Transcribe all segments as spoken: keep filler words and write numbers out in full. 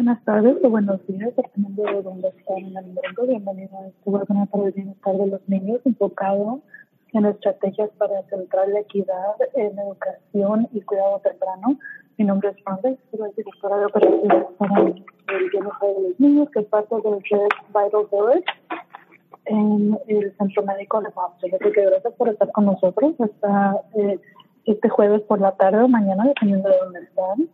Buenas tardes o buenos días, dependiendo de dónde están en el mundo. Bienvenido a este webinar para el bienestar de los niños, enfocado en estrategias para centrar la equidad en educación y cuidado temprano. Mi nombre es Rhonda, soy directora de operaciones para el bienestar de los niños, que es parte del Red Vital Village en el Centro Médico de Boston. Así que gracias por estar con nosotros hasta eh, este jueves por la tarde o mañana, dependiendo de dónde están.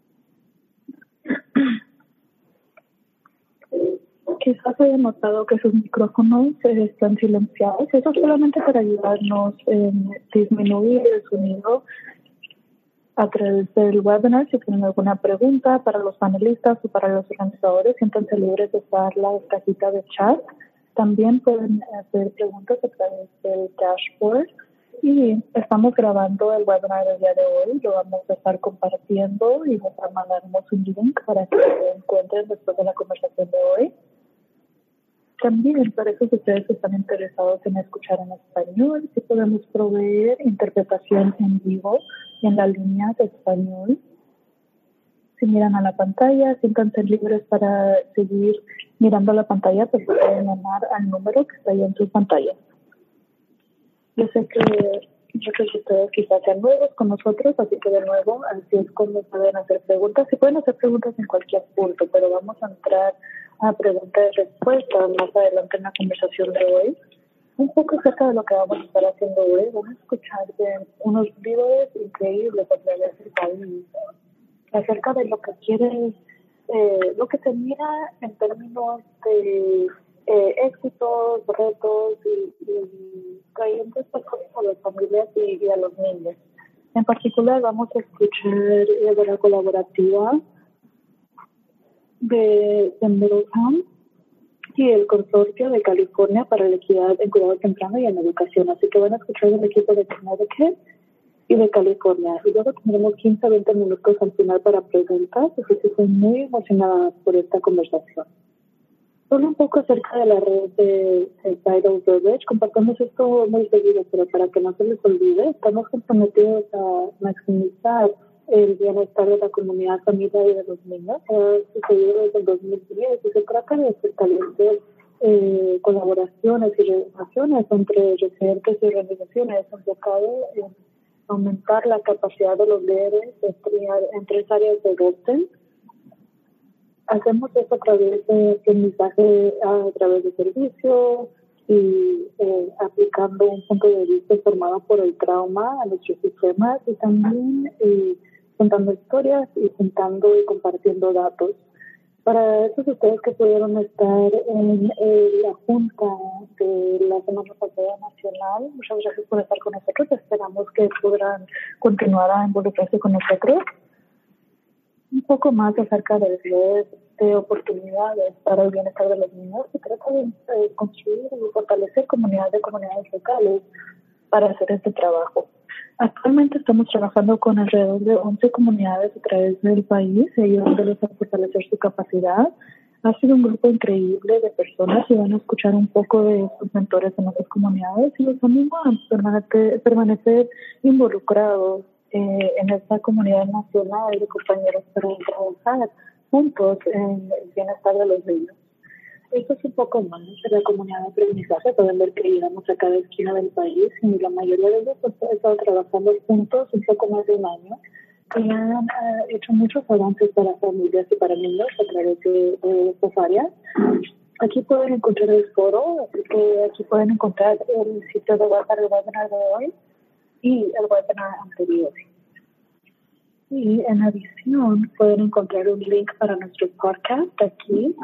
Quizás hayan notado que sus micrófonos eh, están silenciados. Eso es solamente para ayudarnos en disminuir el sonido a través del webinar. Si tienen alguna pregunta para los panelistas o para los organizadores, siéntanse libres de usar la cajita de chat. También pueden hacer preguntas a través del dashboard. Y estamos grabando el webinar del día de hoy. Lo vamos a estar compartiendo y vamos a mandarnos un link para que lo encuentren después de la conversación de hoy. También, para eso, si ustedes están interesados en escuchar en español, sí podemos proveer interpretación en vivo en la línea de español. Si miran a la pantalla, siéntanse libres para seguir mirando la pantalla, pues pueden llamar al número que está ahí en su pantalla. Yo sé que muchos de ustedes quizás sean nuevos con nosotros, así que de nuevo, así es como pueden hacer preguntas. Sí pueden hacer preguntas en cualquier punto, pero vamos a entrar a preguntas y respuestas más adelante en la conversación de hoy. Un poco acerca de lo que vamos a estar haciendo hoy. Vamos a escuchar de unos videos increíbles a través del país acerca de lo que quiere, eh, lo que se mira en términos de eh, éxitos, retos y, y creyentes a las familias y, y a los niños. En particular vamos a escuchar eh, de la colaborativa de, de Middletown y el consorcio de California para la equidad en cuidado temprano y en educación. Así que van a escuchar del equipo de Connecticut y de California. Y luego tendremos quince a veinte minutos al final para preguntas, así que estoy muy emocionada por esta conversación. Solo un poco acerca de la red de, de Vital Village. Compartimos esto muy seguido, pero para que no se les olvide, estamos comprometidos a maximizar el bienestar de la comunidad, familia y de los niños. Ha sucedido desde el dos mil diez y se trata de fortalecer eh, colaboraciones y relaciones entre referentes y organizaciones enfocado en aumentar la capacidad de los líderes entre, en tres áreas de Boston. Hacemos esto a través de aprendizaje, a través de servicio y eh, aplicando un punto de vista formado por el trauma a nuestros sistemas y también eh, contando historias y juntando y compartiendo datos. Para esos ustedes que pudieron estar en eh, la junta de la Semana Pasada Nacional, muchas gracias por estar con nosotros. Esperamos que podrán continuar a involucrarse con nosotros. Un poco más acerca del red de oportunidades para el bienestar de los niños. Se trata de eh, construir y fortalecer comunidades de comunidades locales para hacer este trabajo. Actualmente estamos trabajando con alrededor de once comunidades a través del país, ayudándoles a fortalecer su capacidad. Ha sido un grupo increíble de personas y van a escuchar un poco de sus mentores en otras comunidades y los animo a permanecer, permanecer involucrados eh, en esta comunidad nacional de compañeros para trabajar juntos en el bienestar de los niños. Esto es un poco más de la comunidad de aprendizaje. Pueden ver que llegamos a cada esquina del país y la mayoría de ellos pues, han estado trabajando juntos un poco más de un año y han uh, hecho muchos avances para familias y para niños a través de, de estas áreas. Aquí pueden encontrar el foro, así que aquí pueden encontrar el sitio de web para el webinar de hoy y el webinar anterior. Y en adición pueden encontrar un link para nuestro podcast aquí.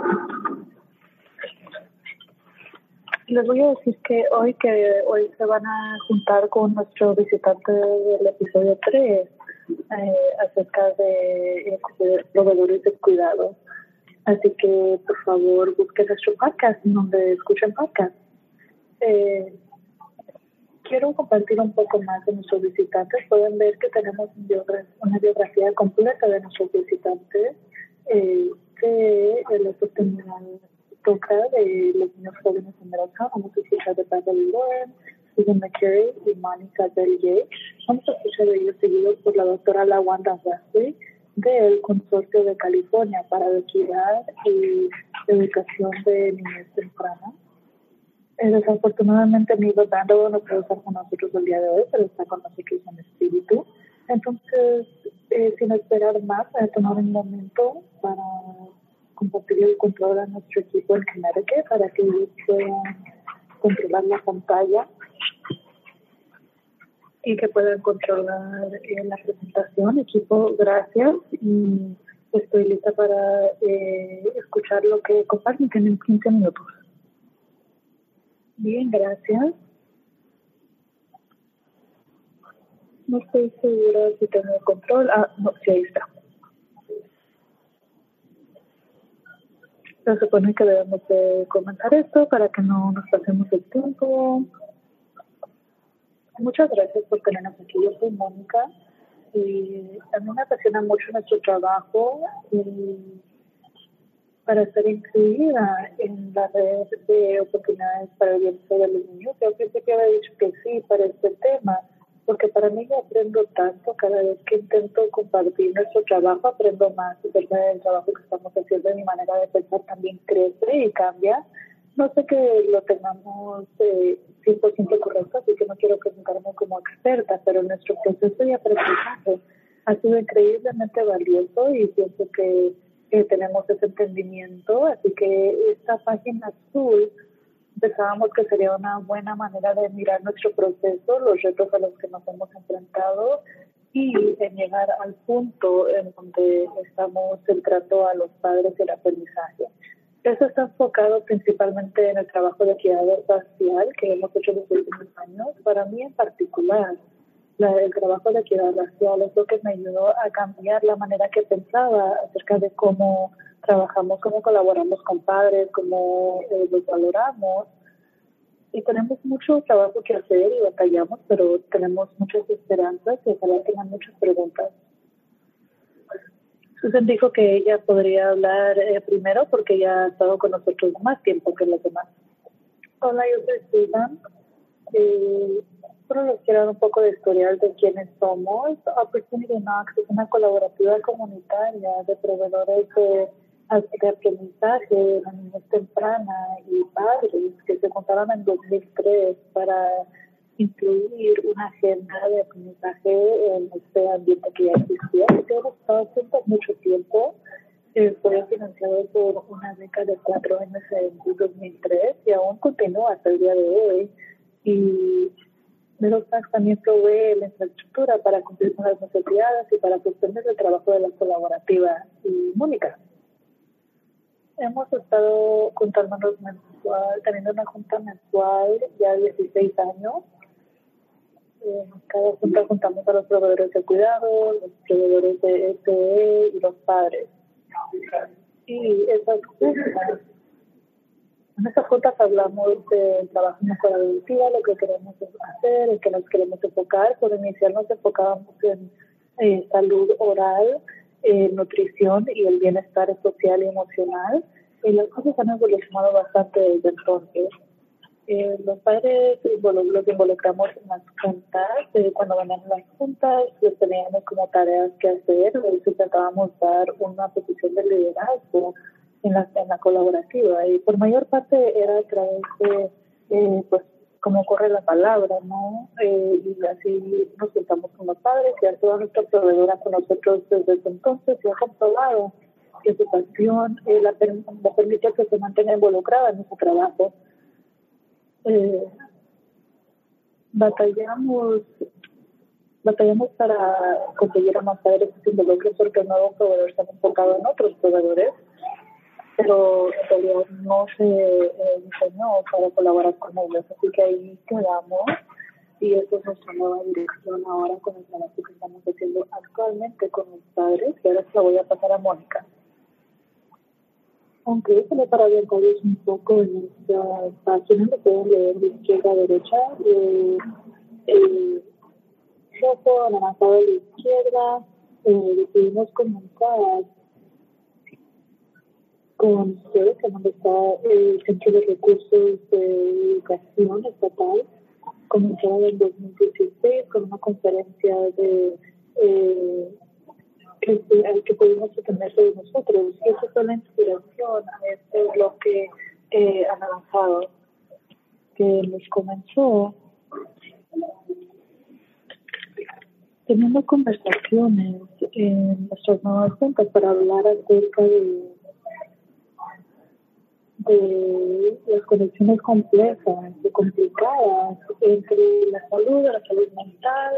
Les voy a decir que hoy que hoy se van a juntar con nuestro visitante del episodio tres eh, acerca de, eh, de proveedores de cuidado. Así que, por favor, busquen nuestro podcast donde escuchen podcast. Eh, quiero compartir un poco más de nuestros visitantes. Pueden ver que tenemos una biografía completa de nuestros visitantes eh, que les obtendrán toca de los niños jóvenes en Middletown. Vamos a escuchar de Beverly Lauren, Susan McCary y Monica Bellier. Vamos a escuchar de ellos seguidos por la doctora Lawanda Wesley, del Consorcio de California para la Equidad y Educación de Niñez Temprana. Eh, desafortunadamente, Nido Dando no puede estar con nosotros el día de hoy, pero está con nosotros en espíritu. Entonces, eh, sin esperar más, voy a tomar un momento para compartir el control a nuestro equipo en Connecticut para que ellos puedan controlar la pantalla y que puedan controlar eh, la presentación. Equipo, gracias. Y estoy lista para eh, escuchar lo que comparten en quince minutos. Bien, gracias. No estoy segura si tengo el control. Ah, no, sí, ahí está. Se supone que debemos de comenzar esto para que no nos pasemos el tiempo. Muchas gracias por tenernos aquí. Yo soy Mónica y a mí me apasiona mucho nuestro trabajo y para ser incluida en la red de oportunidades para el bienestar de los niños. Yo al principio había dicho que sí para este tema, porque para mí yo aprendo tanto cada vez que intento compartir nuestro trabajo, aprendo más, y verdad, el trabajo que estamos haciendo, mi manera de pensar también crece y cambia. No sé que lo tengamos eh, cien por ciento correcto, así que no quiero presentarme como experta, pero nuestro proceso de aprendizaje ha sido increíblemente valioso y pienso que eh, tenemos ese entendimiento, así que esta página azul pensábamos que sería una buena manera de mirar nuestro proceso, los retos a los que nos hemos enfrentado y en llegar al punto en donde estamos centrando a los padres y el aprendizaje. Eso está enfocado principalmente en el trabajo de equidad racial que hemos hecho en los últimos años. Para mí en particular, la, el trabajo de equidad racial es lo que me ayudó a cambiar la manera que pensaba acerca de cómo trabajamos, cómo colaboramos con padres, cómo eh, los valoramos. Y tenemos mucho trabajo que hacer y batallamos, pero tenemos muchas esperanzas y ojalá tengan muchas preguntas. Susan dijo que ella podría hablar eh, primero porque ella ha estado con nosotros más tiempo que los demás. Hola, yo soy Susan. Eh, solo les quiero dar un poco de historial de quiénes somos. Opportunity Knox es una colaborativa comunitaria de proveedores de, de aprendizaje de la niñez temprana y padres que se juntaron en dos mil tres para incluir una agenda de aprendizaje en este ambiente que ya existía, que hemos estado haciendo mucho tiempo. Eh, fue financiado por una beca de cuatro años en dos mil tres y aún continúa hasta el día de hoy. Y Meropax también provee la infraestructura para cumplir con las necesidades y para sostener el trabajo de la colaborativa. Y Mónica, hemos estado juntándonos mensual, teniendo una junta mensual ya dieciséis años. En cada junta juntamos a los proveedores de cuidado, los proveedores de S E y los padres. Y esas juntas, en esas juntas hablamos de trabajo en la colaborativa, lo que queremos hacer, en qué nos queremos enfocar. Por inicial nos enfocábamos en eh, salud oral, eh, nutrición y el bienestar social y emocional. Y las cosas han evolucionado bastante desde entonces. Eh, los padres bueno, los involucramos en las juntas, eh, cuando venían las juntas les teníamos como tareas que hacer, les intentábamos dar una posición de liderazgo en la, en la colaborativa y por mayor parte era a través de eh, pues cómo corre la palabra, ¿no? Eh, y así nos juntamos con los padres y a toda nuestra proveedora con nosotros desde ese entonces y ha comprobado que su pasión eh, la, la permite que se mantenga involucrada en ese trabajo. Eh, batallamos batallamos para conseguir a más padres que se involucren porque el nuevo proveedor se ha enfocado en otros proveedores, pero en realidad no se eh, diseñó para colaborar con ellos, así que ahí quedamos y esa es nuestra nueva dirección ahora con el trabajo que estamos haciendo actualmente con los padres y ahora se lo voy a pasar a Mónica. Aunque solo para orientarles un poco en esta página, lo pueden leer de izquierda a derecha. Eh, el rojo anaranjado de la izquierda, eh, decidimos comenzar con ustedes, en donde está el Centro de Recursos de Educación Estatal. Comenzó en dos mil dieciséis con una conferencia de... Eh, que, al que pudimos tener de nosotros. Y esa fue la inspiración a este bloque eh, anaranjado que nos comenzó teniendo conversaciones en nuestras nuevas cuentas para hablar acerca de, de las conexiones complejas y complicadas entre la salud, la salud mental,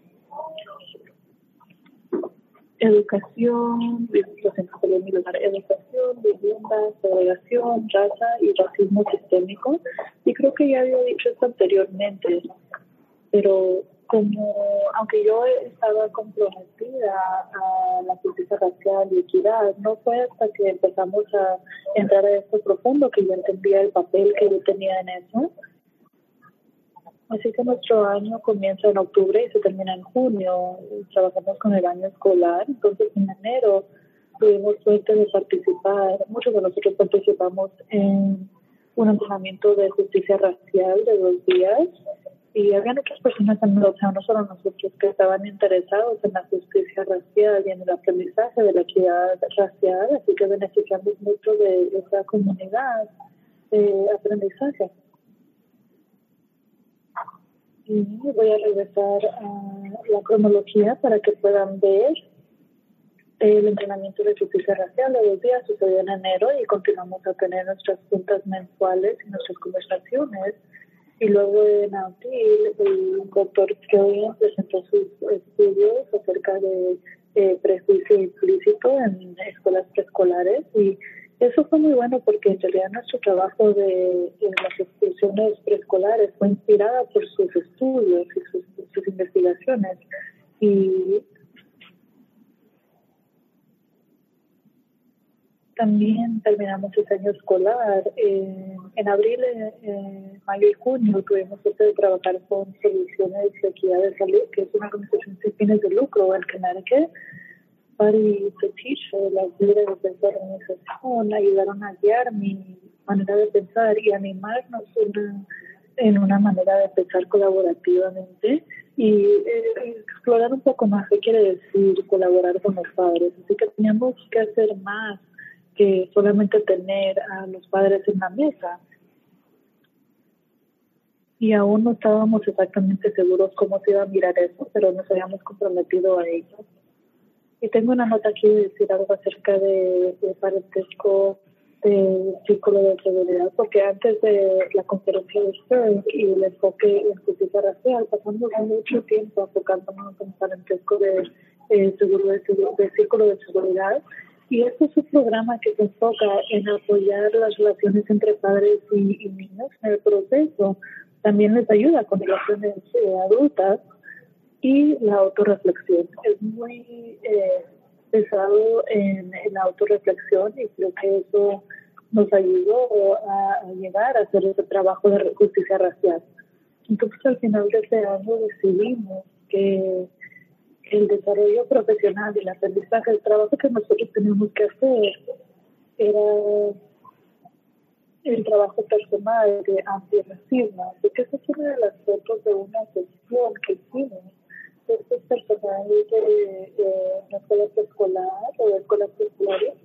educación, educación, vivienda, segregación, raza y racismo sistémico. Y creo que ya había dicho esto anteriormente, pero como, aunque yo estaba comprometida a la justicia racial y equidad, no fue hasta que empezamos a entrar a esto profundo que yo entendía el papel que yo tenía en eso. Así que nuestro año comienza en octubre y se termina en junio. Trabajamos con el año escolar, entonces en enero tuvimos suerte de participar, muchos de nosotros participamos en un entrenamiento de justicia racial de dos días y había otras personas también, o sea, no solo nosotros, que estaban interesados en la justicia racial y en el aprendizaje de la equidad racial, así que beneficiamos mucho de esa comunidad de aprendizaje. Y voy a regresar a la cronología para que puedan ver el entrenamiento de justicia racial de dos días. Sucedió en enero y continuamos a tener nuestras juntas mensuales y nuestras conversaciones. Y luego en abril el doctor Killian presentó sus estudios acerca de eh, prejuicio implícito en escuelas preescolares y eso fue muy bueno porque en realidad nuestro trabajo de, de las instituciones preescolares fue inspirada por sus estudios y sus, sus investigaciones. Y también terminamos ese año escolar. Eh, en abril, eh, mayo y junio tuvimos suerte de trabajar con Soluciones de Equidad de Salud, que es una organización sin fines de lucro en Connecticut. Pari Petiche, las líderes de esta organización, ayudaron a guiar mi manera de pensar y animarnos una, en una manera de pensar colaborativamente y eh, explorar un poco más qué quiere decir colaborar con los padres. Así que teníamos que hacer más que solamente tener a los padres en la mesa. Y aún no estábamos exactamente seguros cómo se iba a mirar eso, pero nos habíamos comprometido a ello. Y tengo una nota aquí de decir algo acerca de, de parentesco de círculo de seguridad, porque antes de la conferencia de Stern y el enfoque en justicia racial, pasamos mucho tiempo enfocándonos en parentesco de, eh, seguro de, de círculo de seguridad. Y este es un programa que se enfoca en apoyar las relaciones entre padres y, y niños en el proceso. También les ayuda con relaciones eh, adultas. Y la autorreflexión es muy eh, pesado en, en la autorreflexión y creo que eso nos ayudó a, a llegar a hacer ese trabajo de justicia racial. Entonces al final de ese año decidimos que el desarrollo profesional y el aprendizaje, el trabajo que nosotros teníamos que hacer era el trabajo personal de antirracismo. Así que esa es una de las fotos de una sesión que hicimos. Estos personajes de, de una escuela preescolar o de escuelas preescolares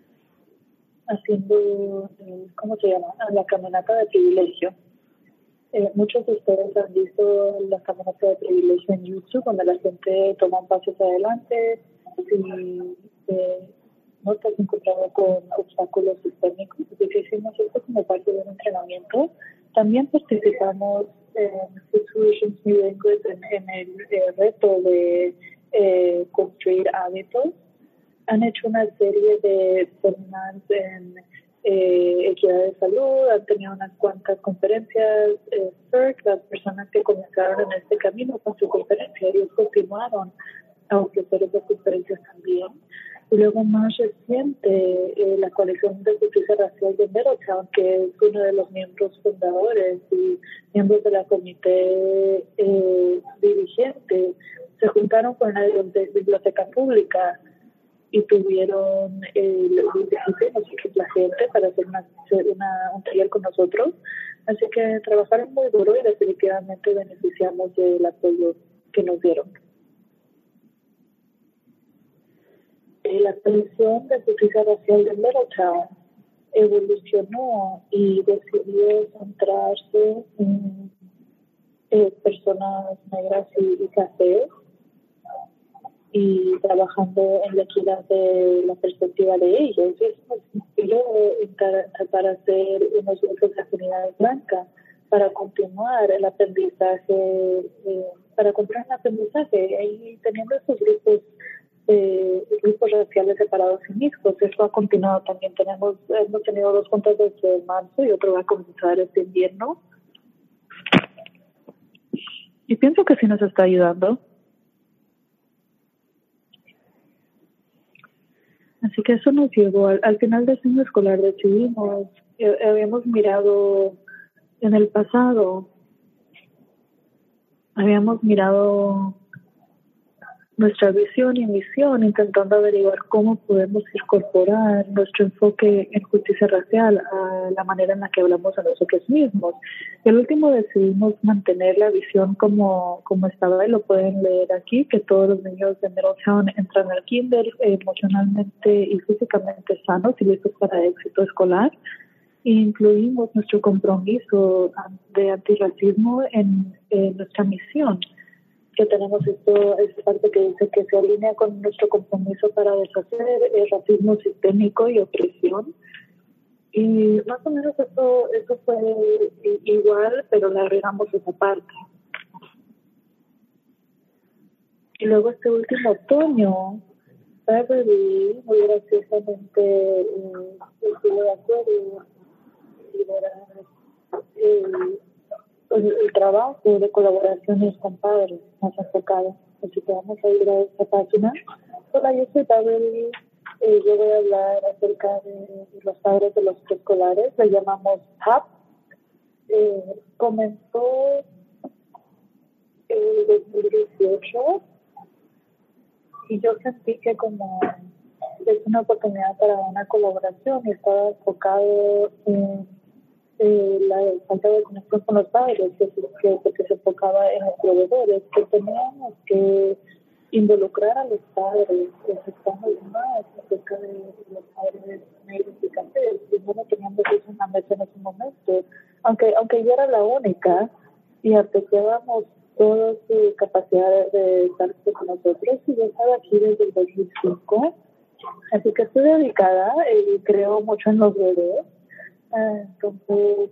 haciendo, eh, ¿cómo se llama? La caminata de privilegio. Eh, muchos de ustedes han visto la caminata de privilegio en YouTube, donde la gente toma un paso hacia adelante y eh, no estás encontrado con obstáculos sistémicos. Así que hicimos esto como parte de un entrenamiento. También participamos en Situations New English en, en el eh, reto de eh, construir hábitos. Han hecho una serie de seminarios en eh, equidad de salud, han tenido unas cuantas conferencias. Eh, C E R C, las personas que comenzaron en este camino con su conferencia, ellos continuaron a ofrecer esas conferencias también. Y luego más reciente, eh, la Coalición de Justicia Racial de Middletown, que es uno de los miembros fundadores y miembros de la comité eh, dirigente, se juntaron con la biblioteca pública y tuvieron el diecisiete nosotros la gente para hacer una, una, un taller con nosotros. Así que trabajaron muy duro y definitivamente beneficiamos del apoyo que nos dieron. eh, la Comisión de Justicia Racial de Middletown evolucionó y decidió centrarse en eh, personas negras y, y cafés, y trabajando en la equidad de la perspectiva de ellos. Y eso nos inspiró en tratar de hacer unos grupos de comunidad blanca para continuar el aprendizaje, eh, para continuar el aprendizaje, y teniendo estos grupos eh, grupos raciales separados y mixtos. Esto ha continuado también. Tenemos, hemos tenido dos juntas desde marzo y otro va a comenzar este invierno. Y pienso que sí nos está ayudando. Así que eso nos llevó al, al final del año escolar. Decidimos, eh, habíamos mirado en el pasado, habíamos mirado nuestra visión y misión, intentando averiguar cómo podemos incorporar nuestro enfoque en justicia racial a la manera en la que hablamos a nosotros mismos. Y al último decidimos mantener la visión como, como estaba, y lo pueden leer aquí, que todos los niños de Middletown entran al kinder eh, emocionalmente y físicamente sanos y listos para éxito escolar. E incluimos nuestro compromiso de antirracismo en, en nuestra misión, que tenemos esto, esta parte que dice que se alinea con nuestro compromiso para deshacer el racismo sistémico y opresión. Y más o menos eso, eso fue igual, pero le agregamos esa parte. Y luego este último otoño, Beverly muy graciosamente eh, estuvo de acuerdo en liderar eh, el, el trabajo de colaboraciones con padres más enfocado. Así que vamos a ir a esta página. Hola, yo soy Beverly. Eh, yo voy a hablar acerca de los padres de los preescolares. Le llamamos P A P. Eh, comenzó el dos mil dieciocho y yo sentí que como es una oportunidad para una colaboración, y estaba enfocado en Eh, la falta de conexión con los padres, que, que, que se enfocaba en los proveedores, que teníamos que involucrar a los padres, necesitamos más acerca de los padres negros y cafés, y no lo teníamos eso en la mesa en ese momento, aunque, aunque yo era la única, y apreciábamos toda su capacidad de estar con nosotros, y yo estaba aquí desde el dos mil cinco, así que estoy dedicada y creo mucho en los bebés. Entonces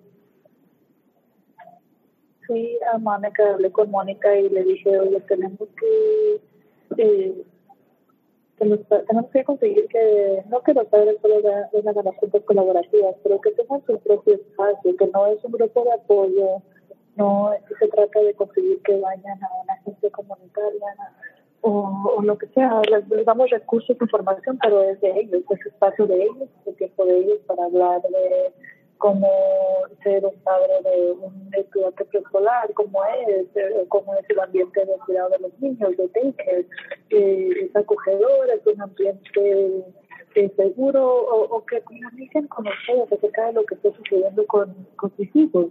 fui a Mónica, hablé con Mónica y le dije, oye, tenemos que, eh, que los, tenemos que conseguir que, no que los padres solo vengan a las juntas colaborativas, pero que tengan su propio espacio, que no es un grupo de apoyo, no se trata de conseguir que vayan a una agencia comunitaria o, o lo que sea, les, les damos recursos, información, pero es de ellos, es espacio de ellos, es el tiempo de ellos para hablar de cómo ser un padre de un estudiante preescolar, cómo es, cómo es el ambiente de cuidado de los niños, de daycare, eh, es acogedor, es un ambiente eh, seguro, o, o que comuniquen con ustedes acerca de lo que está sucediendo con, con sus hijos.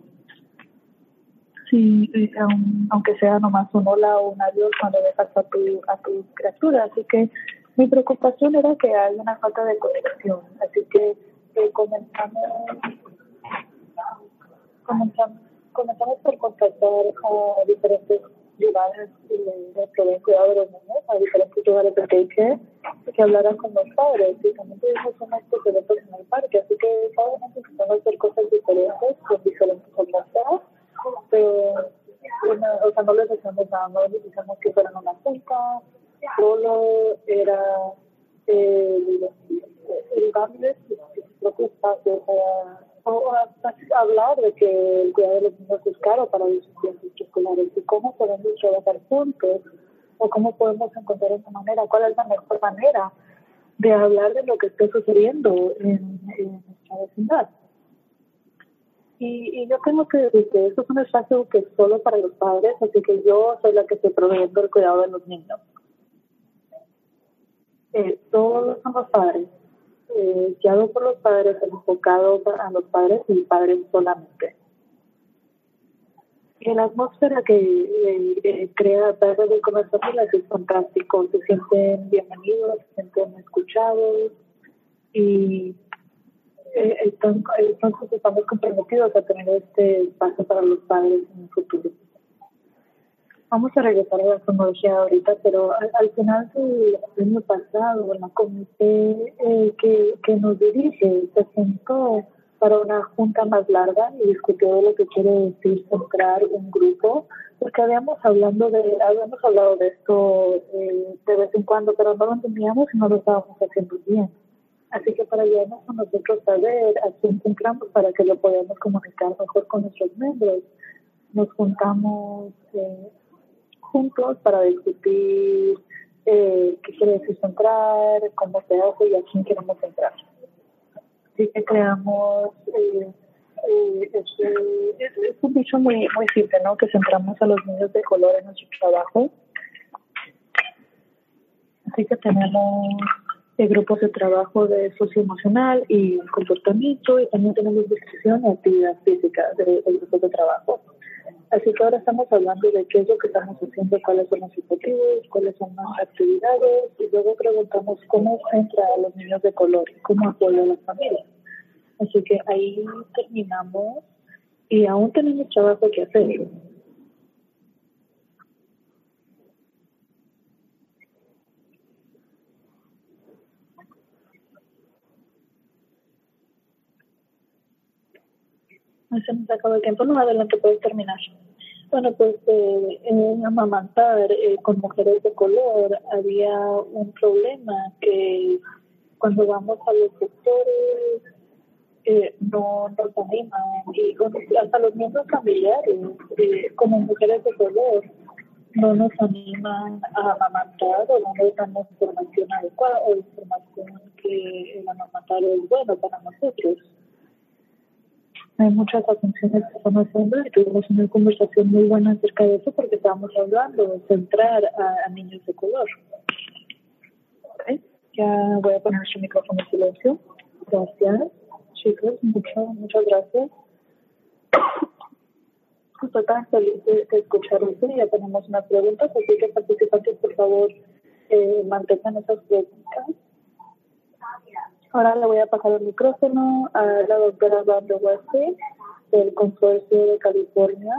Sí, um, aunque sea nomás un hola o un adiós cuando dejas a tu, a tu criatura. Así que mi preocupación era que hay una falta de conexión. Así que eh, comenzamos, comenzamos, comenzamos por contactar a diferentes lugares de proveen cuidado de los niños, a diferentes lugares de daycare, que hablaran con los padres. Y también tuvimos unos eventos en el parque. Así que cada uno necesitamos hacer cosas diferentes con diferentes atmósferas. Pero, una, o sea, no les decíamos nada, no les decíamos que fueran una junta, solo era eh, el darles su propio espacio, o sea, o hasta hablar de que el cuidado de los niños es caro para los estudiantes escolares y cómo podemos trabajar juntos, o cómo podemos encontrar una manera, cuál es la mejor manera de hablar de lo que está sucediendo en, en nuestra vecindad. Y, y yo tengo que decir que esto es un espacio que es solo para los padres, así que yo soy la que estoy proveyendo el cuidado de los niños. Eh, todos somos padres, eh, guiados por los padres, enfocados a los padres y padres solamente. Y la atmósfera que eh, eh, crea Padres de Comer Familias es fantástico. Se sienten bienvenidos, se sienten escuchados y eh, están, entonces estamos comprometidos a tener este espacio para los padres en el futuro. Vamos a regresar a la cronología ahorita, pero al, al final del año pasado, la comité eh, que, que nos dirige se sentó para una junta más larga y discutió de lo que quiere decir centrar un grupo, porque habíamos hablando de habíamos hablado de esto eh, de vez en cuando, pero no lo entendíamos y no lo estábamos haciendo bien. Así que para ayudarnos a nosotros saber a quién centramos para que lo podamos comunicar mejor con nuestros miembros, nos juntamos eh, juntos para discutir eh, qué quiere decir centrar, cómo se hace y a quién queremos centrar. Así que creamos, eh, eh, es, es, es un dicho muy, muy simple, ¿no? Que centramos a los niños de color en nuestro trabajo. Así que tenemos eh, grupos de trabajo de socioemocional y comportamiento, y también tenemos discusión y actividad física de, de grupos de trabajo. Así que ahora estamos hablando de qué es lo que estamos haciendo, cuáles son los objetivos, cuáles son las actividades, y luego preguntamos cómo entra a los niños de color, cómo apoya a las familias. Así que ahí terminamos y aún tenemos trabajo que hacer. Se nos acabó el tiempo, no, adelante, puedes terminar. Bueno, pues eh, en amamantar eh, con mujeres de color había un problema que cuando vamos a los sectores eh, no nos animan, y hasta los miembros familiares eh, como mujeres de color no nos animan a amamantar o no nos damos información adecuada o información que el amamantar es bueno para nosotros. Hay muchas atenciones que estamos haciendo y tuvimos una conversación muy buena acerca de eso porque estábamos hablando de centrar a, a niños de color. Okay. Ya voy a poner su micrófono en silencio. Gracias, chicos, mucho, muchas gracias. Estoy tan feliz de, de escuchar esto y ya tenemos unas preguntas, así que participantes, por favor, eh, mantengan esas preguntas. Ahora le voy a pasar el micrófono a la doctora Wanda Wesley del Consorcio de California.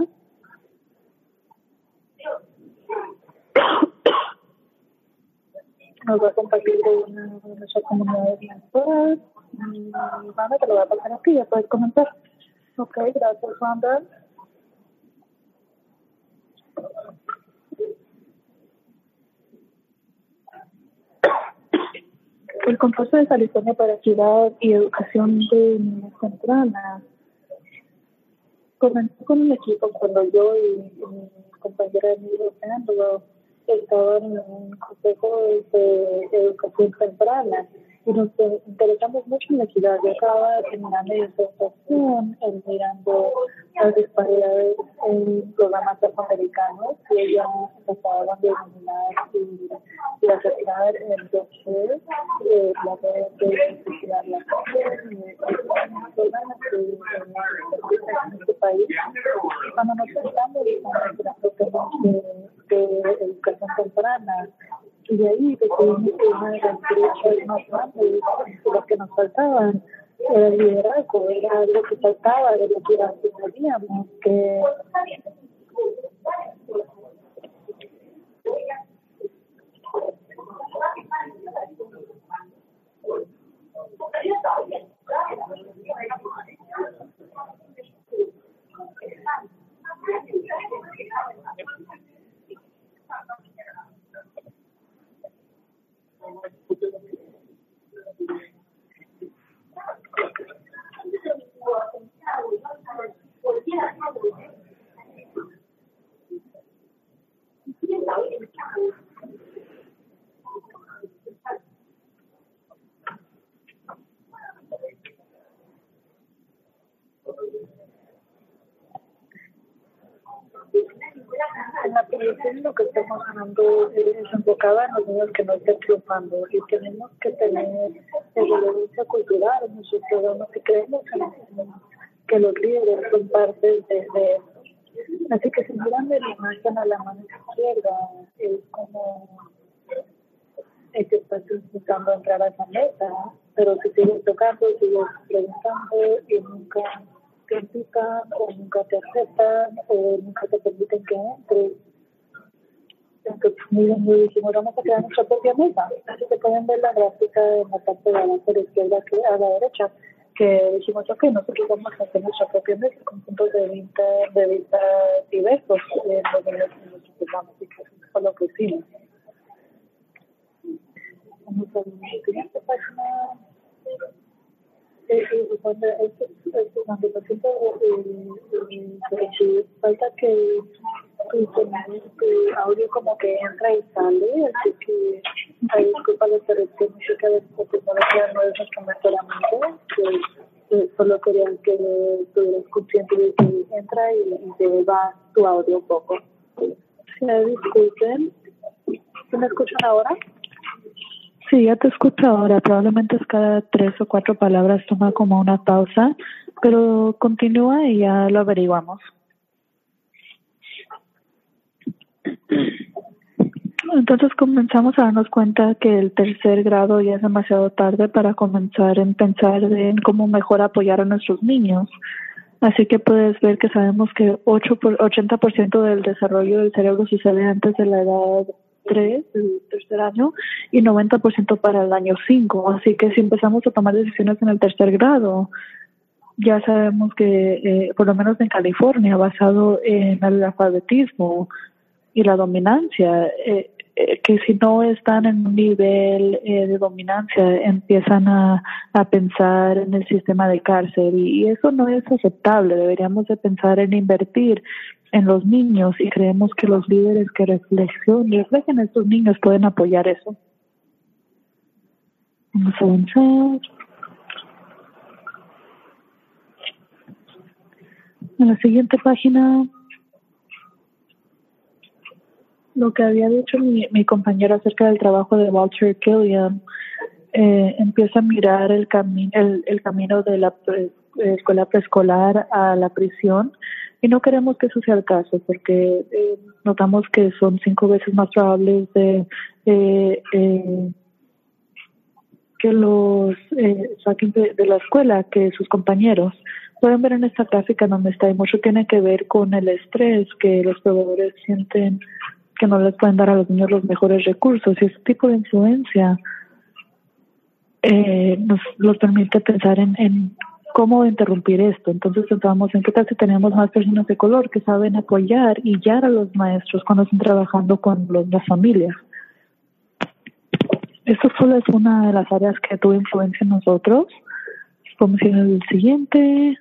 Nos va a compartir de una de nuestras comunidades mentoras. Wanda, te lo voy a pasar aquí, ya puedes comentar. Ok, gracias, Wanda. El Consorcio de California para Equidad y Educación de Niñas Tempranas comenzó con un equipo cuando yo y mi compañera Emilio Fernando estaban en un consejo de educación temprana y nos interesamos mucho en la equidad. Yo estaba terminando mi presentación en mirando las disparidades en programas afroamericanos y ella trataban de eliminar y, y acercar el doctor de la red de identificar la programas en este país. Cuando nos estamos mirando temas de, de educación temprana, y de ahí decidimos que una de las brechas más grandes, las que nos faltaban, era el liderazgo, era lo que faltaba de lo que antes sabíamos, que en la televisión lo que estamos ganando es enfocada en los niños que no están triunfando y tenemos que tener relevancia cultural en nuestros programas y creemos en, que los líderes son parte de, de eso. Así que si miran de la imagen a la mano izquierda, es como el que estás intentando entrar a esa mesa, pero si sigues tocando, sigues preguntando y nunca te invitan o nunca te aceptan o nunca te permiten que entres. Entonces, miren, muy dijimos, vamos a crear nuestra propia mesa. Así que pueden ver la gráfica en la parte de abajo a la izquierda que a la derecha, que dijimos, ok, nosotros vamos a hacer nuestra propia mesa con puntos de vista, de vista diversos en los medios que nosotros usamos y que eso es lo que hicimos. Vamos a la siguiente página. Eh, eh, cuando esto es cuando por ejemplo falta que tu, tu audio como que entra y sale, así que hay disculpa la interrupción, música de esta tecnología no es nuestro mejor amigo, que eh, solo quería que estuvieras consciente de que entra y, y te va tu audio un poco. Sí, disculpen, ¿se me escuchan ahora? Sí, ya te escucho ahora. Probablemente es cada tres o cuatro palabras toma como una pausa, pero continúa y ya lo averiguamos. Entonces comenzamos a darnos cuenta que el tercer grado ya es demasiado tarde para comenzar en pensar en cómo mejor apoyar a nuestros niños. Así que puedes ver que sabemos que ocho por, ochenta por ciento del desarrollo del cerebro sucede antes de la edad tres, el tercer año, y noventa por ciento para el año cinco. Así que si empezamos a tomar decisiones en el tercer grado, ya sabemos que, eh, por lo menos en California, basado en el alfabetismo y la dominancia, eh, eh, que si no están en un nivel eh, de dominancia, empiezan a, a pensar en el sistema de cárcel, y, y eso no es aceptable. Deberíamos de pensar en invertir en los niños, y creemos que los líderes que reflexionen, reflejen a estos niños pueden apoyar eso. Vamos a avanzar. En la siguiente página, lo que había dicho mi, mi compañero acerca del trabajo de Walter Gilliam, eh, empieza a mirar el, cami el, el camino de la pre escuela preescolar a la prisión, y no queremos que eso sea el caso, porque eh, notamos que son cinco veces más probables de eh, eh, que los eh, saquen de, de la escuela que sus compañeros. Pueden ver en esta gráfica donde está, y mucho tiene que ver con el estrés que los proveedores sienten que no les pueden dar a los niños los mejores recursos, y ese tipo de influencia eh, nos los permite pensar en, en cómo interrumpir esto. Entonces pensamos en qué tal si tenemos más personas de color que saben apoyar y guiar a los maestros cuando están trabajando con los, las familias. Esto solo es una de las áreas que tuvo influencia en nosotros. Vamos a ir al siguiente.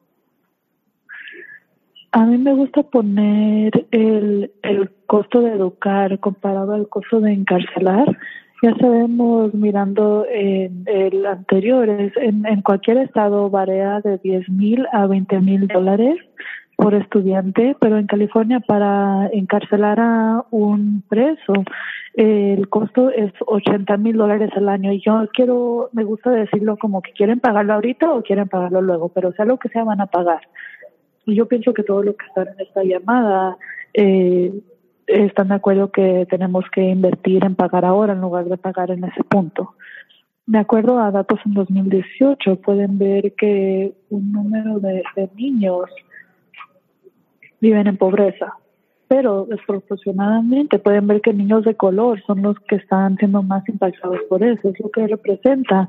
A mí me gusta poner el, el costo de educar comparado al costo de encarcelar. Ya sabemos, mirando en el anterior, es, en, en cualquier estado varía de diez mil a veinte mil dólares por estudiante, pero en California para encarcelar a un preso eh, el costo es ochenta mil dólares al año. Y yo quiero, me gusta decirlo como que quieren pagarlo ahorita o quieren pagarlo luego, pero sea lo que sea van a pagar. Y yo pienso que todo lo que está en esta llamada eh, están de acuerdo que tenemos que invertir en pagar ahora en lugar de pagar en ese punto. De acuerdo a datos en dos mil dieciocho, pueden ver que un número de, de niños viven en pobreza, pero desproporcionadamente pueden ver que niños de color son los que están siendo más impactados por eso. Es lo que representa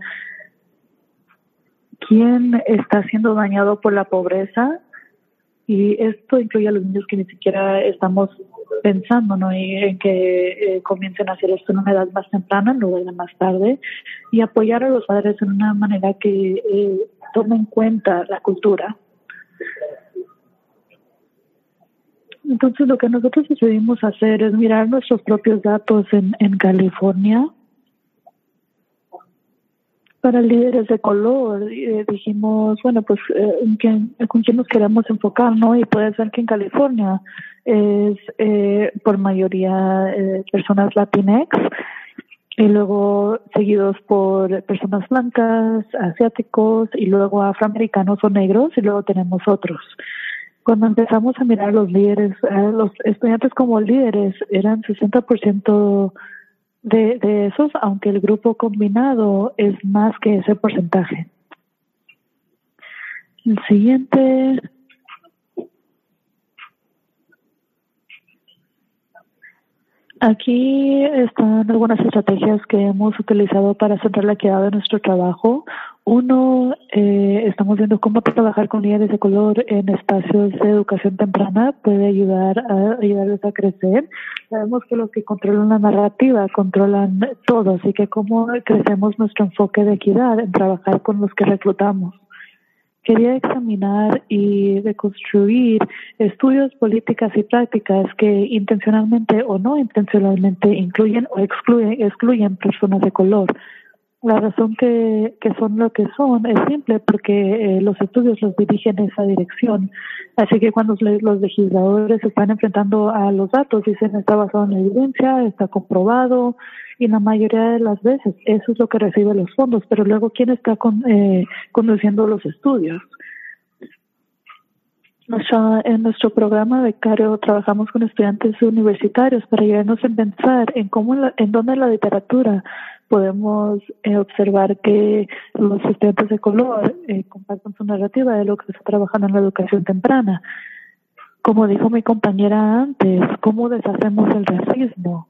quién está siendo dañado por la pobreza. Y esto incluye a los niños que ni siquiera estamos pensando, ¿no? Y en que eh, comiencen a hacer esto en una edad más temprana en lugar de más tarde, y apoyar a los padres en una manera que eh, tome en cuenta la cultura. Entonces, lo que nosotros decidimos hacer es mirar nuestros propios datos en, en California. Para líderes de color, eh, dijimos, bueno, pues, eh, ¿en quién, ¿con quién nos queremos enfocar, no? Y puede ser que en California es eh, por mayoría eh, personas Latinx, y luego seguidos por personas blancas, asiáticos, y luego afroamericanos o negros, y luego tenemos otros. Cuando empezamos a mirar a los líderes, a los estudiantes como líderes, eran sesenta por ciento de, de esos, aunque el grupo combinado es más que ese porcentaje. El siguiente. Aquí están algunas estrategias que hemos utilizado para centrar la equidad de nuestro trabajo. Uno, eh, estamos viendo cómo trabajar con líderes de color en espacios de educación temprana puede ayudar a ayudarles a crecer. Sabemos que los que controlan la narrativa controlan todo, así que cómo crecemos nuestro enfoque de equidad en trabajar con los que reclutamos. Quería examinar y reconstruir estudios, políticas y prácticas que intencionalmente o no intencionalmente incluyen o excluyen, excluyen personas de color. La razón que, que son lo que son es simple porque eh, los estudios los dirigen en esa dirección. Así que cuando los legisladores se están enfrentando a los datos, dicen está basado en evidencia, está comprobado, y la mayoría de las veces eso es lo que recibe los fondos, pero luego ¿quién está con, eh, conduciendo los estudios? Nuestra, en nuestro programa becario trabajamos con estudiantes universitarios para ayudarnos a pensar en cómo, la, en dónde en la literatura podemos eh, observar que los estudiantes de color eh, comparten su narrativa de lo que se está trabajando en la educación temprana. Como dijo mi compañera antes, ¿cómo deshacemos el racismo?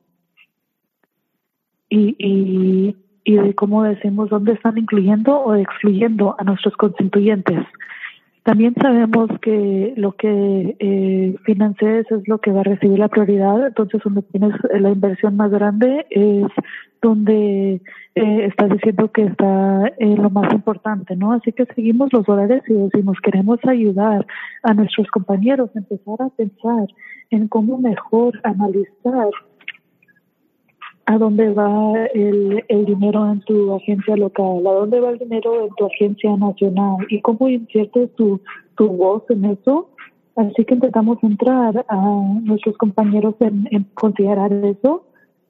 Y, y, y de cómo decimos dónde están incluyendo o excluyendo a nuestros constituyentes. También sabemos que lo que eh, financies es lo que va a recibir la prioridad, entonces donde tienes la inversión más grande es donde eh, estás diciendo que está eh, lo más importante, ¿no? Así que seguimos los dólares y decimos queremos ayudar a nuestros compañeros a empezar a pensar en cómo mejor analizar a dónde va el, el dinero en tu agencia local, a dónde va el dinero en tu agencia nacional y cómo inviertes tu, tu voz en eso. Así que intentamos entrar a nuestros compañeros en, en considerar eso,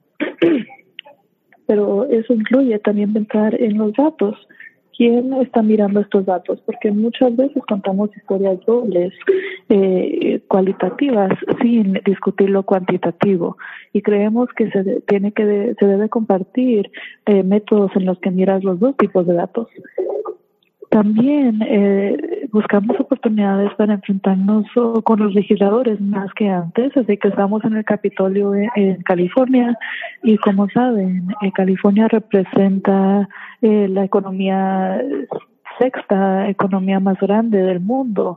pero eso incluye también pensar en los datos. ¿Quién está mirando estos datos? Porque muchas veces contamos historias dobles, eh, cualitativas, sin discutir lo cuantitativo. Y creemos que se de, tiene que de, se debe compartir eh, métodos en los que miras los dos tipos de datos. También eh, buscamos oportunidades para enfrentarnos oh, con los legisladores más que antes, así que estamos en el Capitolio en, en California y como saben, eh, California representa eh, la economía, sexta economía más grande del mundo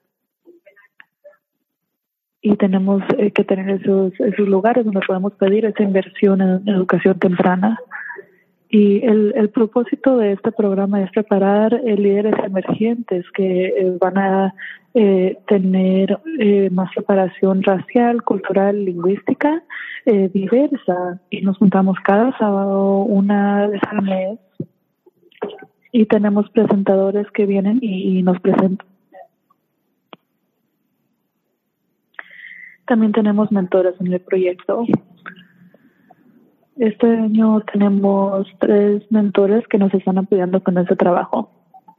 y tenemos eh, que tener esos, esos lugares donde podemos pedir esa inversión en educación temprana. Y el, el propósito de este programa es preparar eh, líderes emergentes que eh, van a eh, tener eh, más preparación racial, cultural, lingüística, eh, diversa. Y nos juntamos cada sábado una vez al mes y tenemos presentadores que vienen y, y nos presentan. También tenemos mentores en el proyecto. Este año tenemos tres mentores que nos están apoyando con ese trabajo.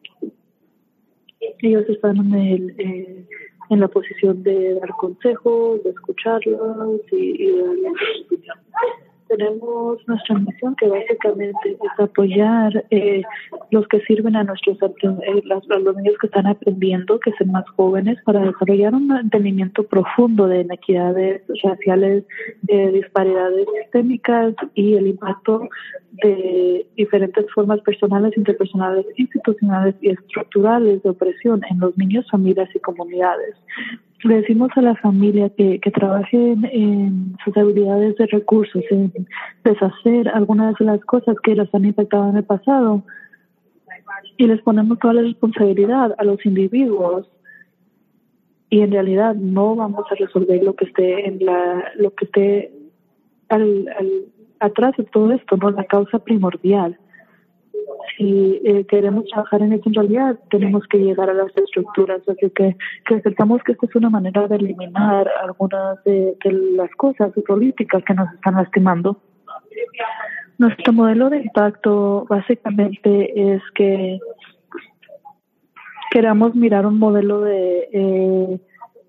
Ellos están en, el, eh, en la posición de dar consejos, de escucharlos y, y darles opinión. Tenemos nuestra misión que básicamente es apoyar eh, los que sirven a nuestros eh, los, a los niños que están aprendiendo, que son más jóvenes, para desarrollar un entendimiento profundo de inequidades raciales, de disparidades sistémicas y el impacto de diferentes formas personales, interpersonales, institucionales y estructurales de opresión en los niños, familias y comunidades. Le decimos a la familia que, que trabajen en sus habilidades de recursos, en deshacer algunas de las cosas que les han impactado en el pasado y les ponemos toda la responsabilidad a los individuos y en realidad no vamos a resolver lo que esté en la lo que esté al, al, atrás de todo esto, no la causa primordial. Si eh, queremos trabajar en eso en realidad, tenemos que llegar a las estructuras. Así que, que aceptamos que esta es una manera de eliminar algunas de, de las cosas políticas que nos están lastimando. Nuestro modelo de impacto básicamente es que queramos mirar un modelo de, eh,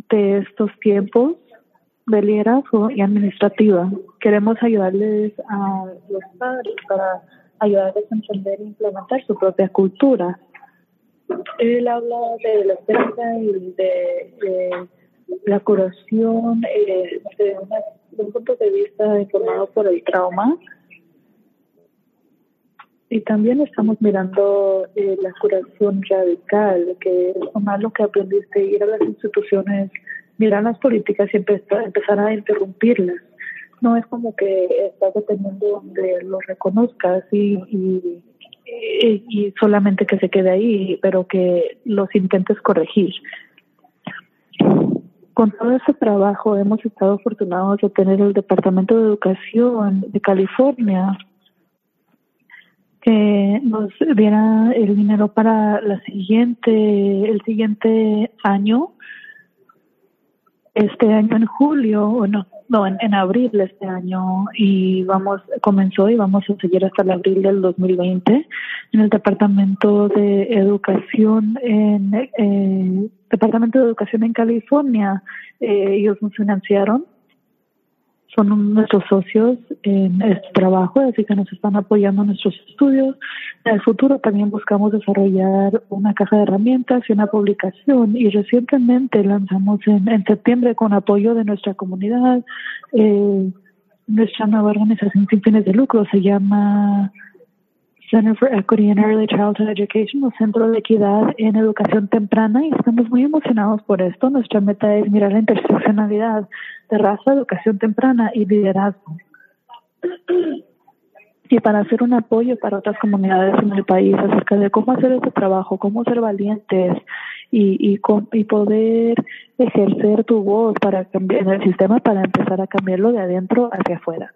de estos tiempos de liderazgo y administrativa. Queremos ayudarles a los padres para ayudarles a entender e implementar su propia cultura. Él habla de la esperanza y de, de la curación eh, de, una, de un punto de vista informado por el trauma. Y también estamos mirando eh, la curación radical, que es tomar lo que aprendiste, ir a las instituciones, mirar las políticas y empezar, empezar a interrumpirlas. No es como que estás dependiendo donde lo reconozcas y, y, y, y solamente que se quede ahí, pero que los intentes corregir. Con todo ese trabajo hemos estado afortunados de tener el Departamento de Educación de California que nos diera el dinero para la siguiente, el siguiente año, este año en julio, o no, no, en, en abril de este año, y vamos, comenzó y vamos a seguir hasta el abril del dos mil veinte en el Departamento de Educación en, eh, Departamento de Educación en California. Eh, ellos nos financiaron. Son nuestros socios en este trabajo, así que nos están apoyando en nuestros estudios. En el futuro también buscamos desarrollar una caja de herramientas y una publicación. Y recientemente lanzamos en, en septiembre con apoyo de nuestra comunidad eh, nuestra nueva organización sin fines de lucro. Se llama Center for Equity in Early Childhood Education, o Centro de Equidad en Educación Temprana, y estamos muy emocionados por esto. Nuestra meta es mirar la interseccionalidad de raza, educación temprana y liderazgo. Y para hacer un apoyo para otras comunidades en el país acerca de cómo hacer este trabajo, cómo ser valientes y, y, y poder ejercer tu voz para cambiar en el sistema, para empezar a cambiarlo de adentro hacia afuera.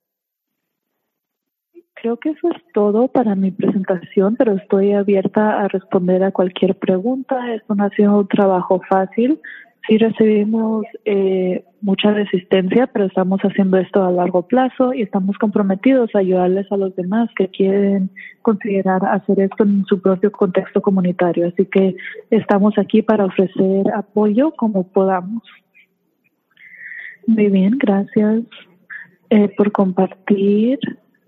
Creo que eso es todo para mi presentación, pero estoy abierta a responder a cualquier pregunta. Esto no ha sido un trabajo fácil. Sí recibimos eh, mucha resistencia, pero estamos haciendo esto a largo plazo y estamos comprometidos a ayudarles a los demás que quieren considerar hacer esto en su propio contexto comunitario. Así que estamos aquí para ofrecer apoyo como podamos. Muy bien, gracias eh, por compartir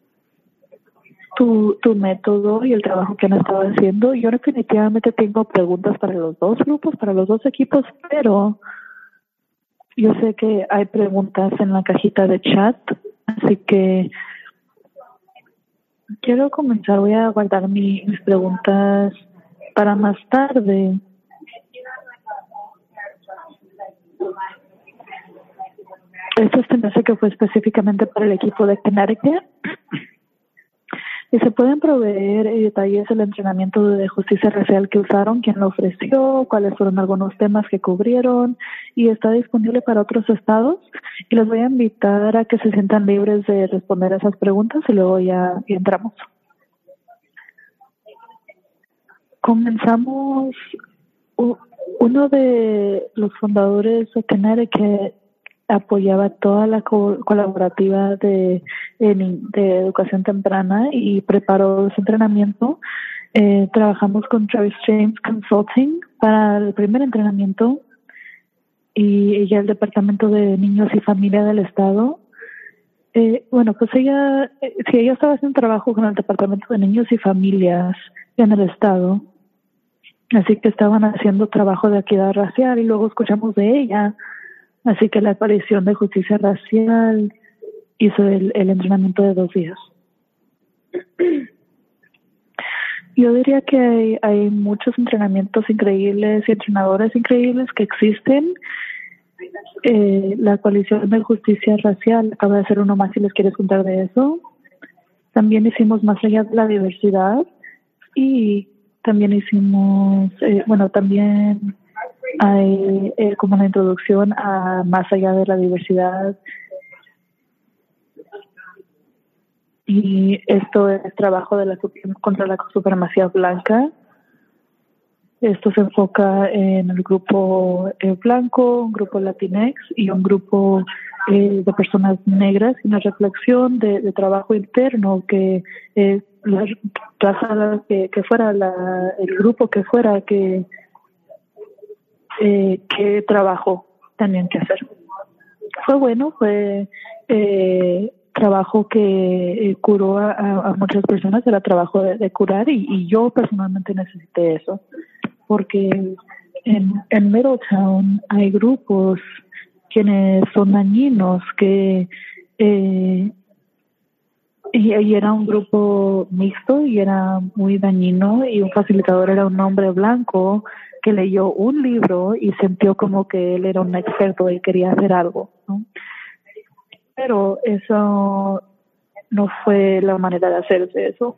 Tu, tu método y el trabajo que han estado haciendo. Yo definitivamente tengo preguntas para los dos grupos, para los dos equipos, pero yo sé que hay preguntas en la cajita de chat, así que quiero comenzar. Voy a guardar mi, mis preguntas para más tarde. Esto se me hace que fue específicamente para el equipo de Connecticut. Y se pueden proveer detalles del entrenamiento de justicia racial que usaron, quién lo ofreció, cuáles fueron algunos temas que cubrieron, y está disponible para otros estados. Y les voy a invitar a que se sientan libres de responder a esas preguntas y luego ya entramos. Comenzamos. Uno de los fundadores de Connecticut apoyaba toda la co colaborativa de, de, de educación temprana y preparó su entrenamiento. Eh, trabajamos con Travis James Consulting para el primer entrenamiento y ella el Departamento de Niños y Familia del Estado. Eh, bueno, pues ella, eh, sí, ella estaba haciendo trabajo con el Departamento de Niños y Familias en el Estado, así que estaban haciendo trabajo de equidad racial y luego escuchamos de ella. Así que la aparición de justicia racial hizo el, el entrenamiento de dos días. Yo diría que hay, hay muchos entrenamientos increíbles y entrenadores increíbles que existen. Eh, la coalición de justicia racial acaba de hacer uno más si les quieres contar de eso. También hicimos más allá de la diversidad y también hicimos, eh, bueno, también hay eh, como una introducción a más allá de la diversidad, y esto es trabajo de la contra la supremacía blanca. Esto se enfoca en el grupo eh, blanco, un grupo latinex y un grupo eh, de personas negras, y una reflexión de, de trabajo interno que eh, la raza que, que fuera la, el grupo que fuera que Eh, que trabajó también que hacer. Fue bueno, fue eh, trabajo que eh, curó a, a muchas personas, era trabajo de, de curar y, y yo personalmente necesité eso, porque en, en Middletown hay grupos quienes son dañinos, que eh, y, y era un grupo mixto y era muy dañino, y un facilitador era un hombre blanco que leyó un libro y sintió como que él era un experto y quería hacer algo, ¿no? Pero eso no fue la manera de hacerse eso.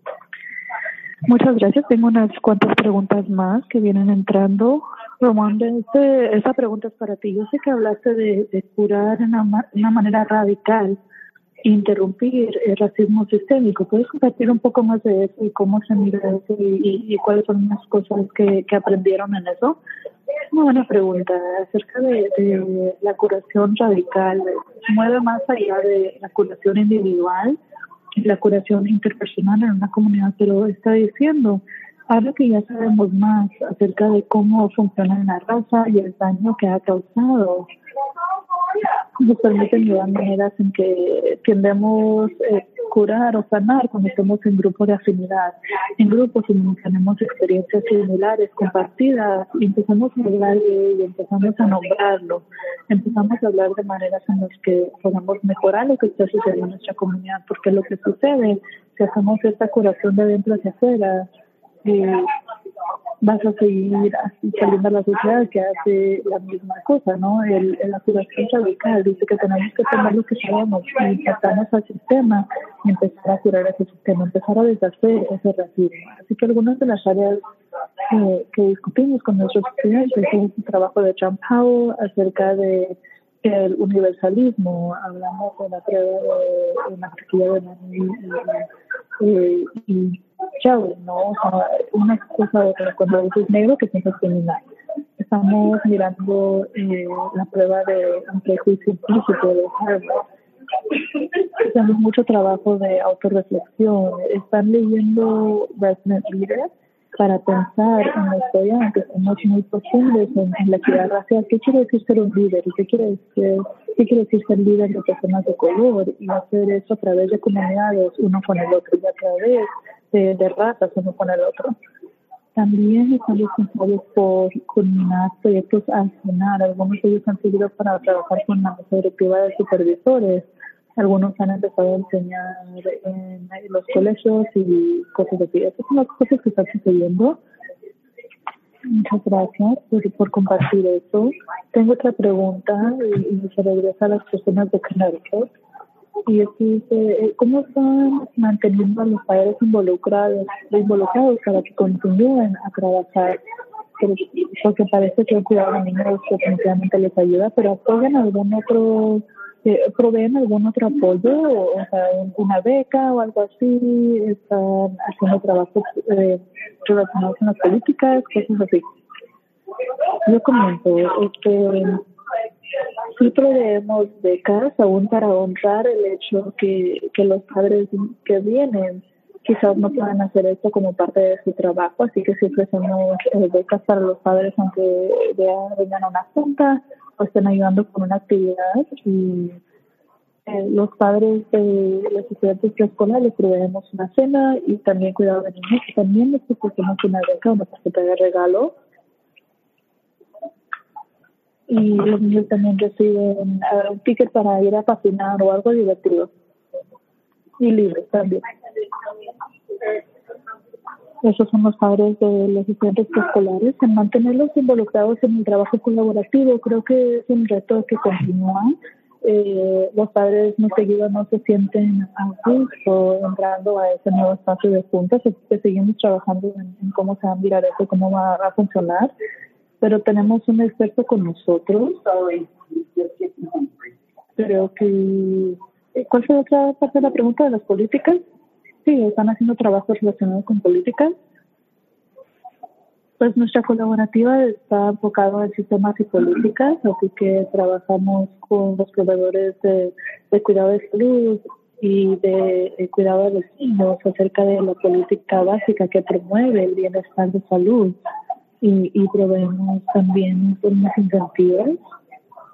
Muchas gracias. Tengo unas cuantas preguntas más que vienen entrando. Román, este, esta pregunta es para ti. Yo sé que hablaste de, de curar de una, una manera radical, interrumpir el racismo sistémico. ¿Puedes compartir un poco más de eso y cómo se mira eso y, y, y cuáles son las cosas que, que aprendieron en eso? Es una buena pregunta acerca de, de la curación radical. Mueve más allá de la curación individual y la curación interpersonal en una comunidad, pero está diciendo, ahora que ya sabemos más acerca de cómo funciona la raza y el daño que ha causado, nos permiten llevar maneras en que tendemos eh, curar o sanar cuando estamos en grupos de afinidad, en grupos donde tenemos experiencias similares, compartidas, y empezamos a hablar de ello, empezamos a nombrarlo, empezamos a hablar de maneras en las que podamos mejorar lo que está sucediendo en nuestra comunidad, porque lo que sucede, si hacemos esta curación de dentro hacia afuera, eh, vas a seguir así saliendo a la sociedad que hace la misma cosa, ¿no? El, el la curación radical dice que tenemos que tomar lo que sabemos y pasarnos al sistema y empezar a curar ese sistema, empezar a deshacer ese racismo. Así que algunas de las áreas eh, que discutimos con nuestros estudiantes es el trabajo de John Powell acerca de el universalismo, hablamos de la prueba de, de la taquilla de Manny y, y, y Chávez, ¿no? O sea, una excusa de que cuando dices negro que piensas criminal. Estamos mirando eh, la prueba de un prejuicio implícito de Harvard. Hacemos mucho trabajo de autorreflexión. Están leyendo Resident Leaders para pensar en la historia, aunque somos muy profundos en, en la equidad racial. ¿Qué quiere decir ser un líder? ¿Y qué quiere decir, qué quiere decir ser líder de personas de color? Y hacer eso a través de comunidades, uno con el otro, y a través de, de razas, uno con el otro. También están responsables por culminar proyectos al final. Algunos de ellos han servido para trabajar con la mesa directiva de supervisores. Algunos han empezado a enseñar en los colegios y cosas así. Esas son las cosas que están sucediendo. Muchas gracias por, por compartir eso. Tengo otra pregunta y, y se regresa a las personas de Connecticut. Y es que dice, ¿cómo están manteniendo a los padres involucrados, involucrados para que continúen a trabajar? Porque parece que el cuidado de niños definitivamente les ayuda, pero ¿apoyan algún otro... Eh, ¿proveen algún otro apoyo, o, o sea, una beca o algo así? ¿Están haciendo trabajos eh, relacionados con las políticas, cosas así? Yo comento, este, sí proveemos becas aún para honrar el hecho que, que los padres que vienen quizás no puedan hacer esto como parte de su trabajo, así que sí ofrecemos eh, becas para los padres aunque ya vengan a una junta o estén ayudando con una actividad, y eh, los padres de los estudiantes preescolares proveemos una cena y también cuidado de niños, y también les ofrecemos una beca, una tarjeta de regalo, y los niños también reciben uh, un ticket para ir a patinar o algo divertido y libre también. Esos son los padres de los estudiantes preescolares. En mantenerlos involucrados en el trabajo colaborativo, creo que es un reto que continúa. Eh, los padres muy seguido no se sienten a gusto entrando a ese nuevo espacio de juntas, así que seguimos trabajando en, en cómo se va a mirar eso, cómo va a funcionar. Pero tenemos un experto con nosotros. Creo que... ¿Cuál fue otra parte de la pregunta de las políticas? Sí, están haciendo trabajos relacionados con políticas. Pues nuestra colaborativa está enfocada en sistemas y políticas, así que trabajamos con los proveedores de, de cuidado de salud y de, de cuidado de los niños acerca de la política básica que promueve el bienestar de salud, y, y proveemos también unos incentivos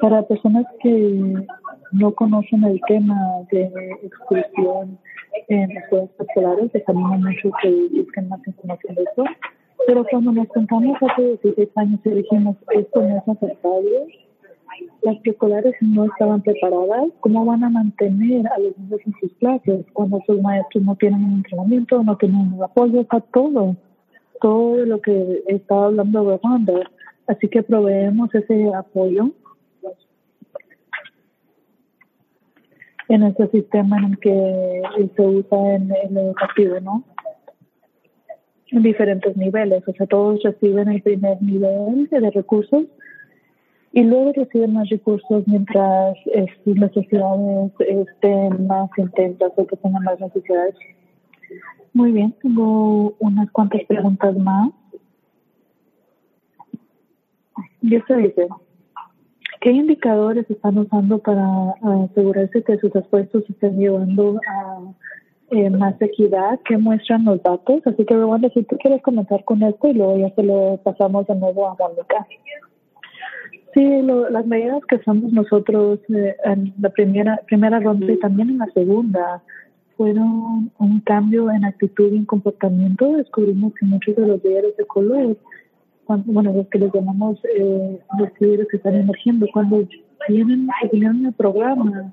Para personas que no conocen el tema de expulsión en escuelas escolares, les animo mucho que busquen más información de eso. Pero cuando nos contamos hace dieciséis años y dijimos esto no es aceptable, las preescolares no estaban preparadas. ¿Cómo van a mantener a los niños en sus clases cuando sus maestros no tienen un entrenamiento, no tienen un apoyo? Está todo, todo lo que estaba hablando de Wanda. Así que proveemos ese apoyo en ese sistema en el que se usa en el educativo, ¿no? En diferentes niveles, o sea, todos reciben el primer nivel de recursos y luego reciben más recursos mientras eh, sus necesidades estén más intensas o que tengan más necesidades. Muy bien, tengo unas cuantas preguntas más. Y esto dice, ¿qué indicadores están usando para asegurarse que sus esfuerzos se estén llevando a eh, más equidad? ¿Qué muestran los datos? Así que, Wanda, si tú quieres comentar con esto y luego ya se lo pasamos de nuevo a Mónica. Sí, lo, las medidas que usamos nosotros eh, en la primera, primera ronda y también en la segunda fueron un cambio en actitud y en comportamiento. Descubrimos que muchos de los líderes de color, cuando, bueno, los que les llamamos eh, los líderes que están emergiendo, cuando vienen, vinieron al programa,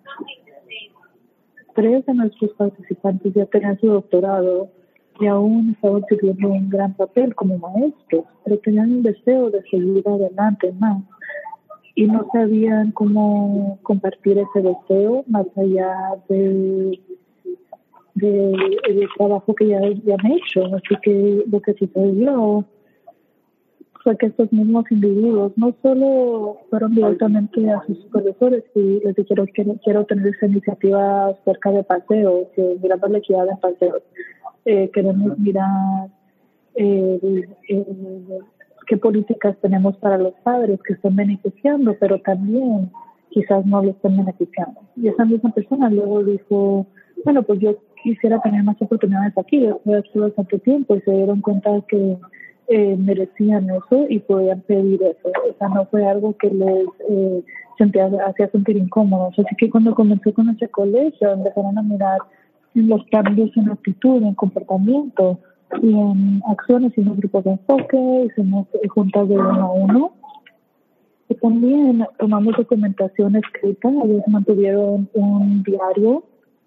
tres de nuestros participantes ya tenían su doctorado y aún estaban sirviendo un gran papel como maestros, pero tenían un deseo de seguir adelante más y no sabían cómo compartir ese deseo más allá del de, de trabajo que ya, ya han hecho. Así que lo que sucedió fue que estos mismos individuos no solo fueron directamente a sus supervisores y les dijeron que quiero tener esa iniciativa acerca de paseos, eh, mirando la equidad en paseos. Eh, queremos mirar eh, eh, qué políticas tenemos para los padres que estén beneficiando, pero también quizás no lo estén beneficiando. Y esa misma persona luego dijo, bueno, pues yo quisiera tener más oportunidades aquí, después de hacer bastante tiempo, y se dieron cuenta que Eh, merecían eso y podían pedir eso. O sea, no fue algo que les eh, sentía, hacía sentir incómodos. Así que cuando comenzó con ese colegio, empezaron a mirar los cambios en actitud, en comportamiento y en acciones, hicimos grupos de enfoque, hicimos juntas de uno a uno. Y también tomamos documentación escrita, ellos mantuvieron un diario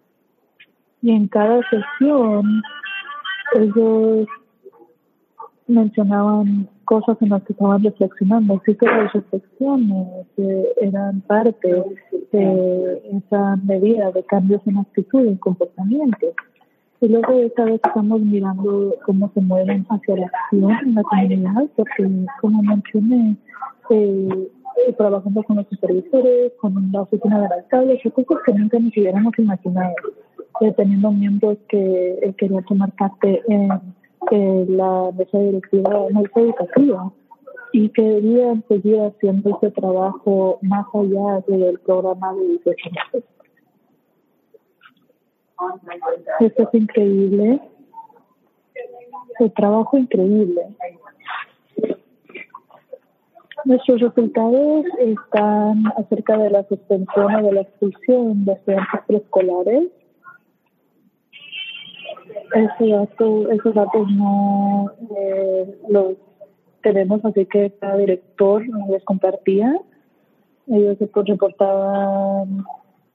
y en cada sesión ellos mencionaban cosas en las que estaban reflexionando, así que las reflexiones eh, eran parte de esa medida de cambios en actitud y en comportamiento. Y luego esta vez estamos mirando cómo se mueven hacia la acción en la comunidad, porque como mencioné, eh, eh, trabajando con los supervisores, con la oficina del alcalde, cosas que nunca nos hubiéramos imaginado, eh, teniendo miembros que eh, querían tomar parte en Eh, la mesa directiva de mesa educativa y querían seguir haciendo ese trabajo más allá del programa de dieciocho meses. Esto es increíble, el trabajo increíble. Nuestros resultados están acerca de la suspensión o de la expulsión de estudiantes preescolares. Ese dato, esos datos no eh, los tenemos, así que cada director nos los compartía. Ellos después reportaban,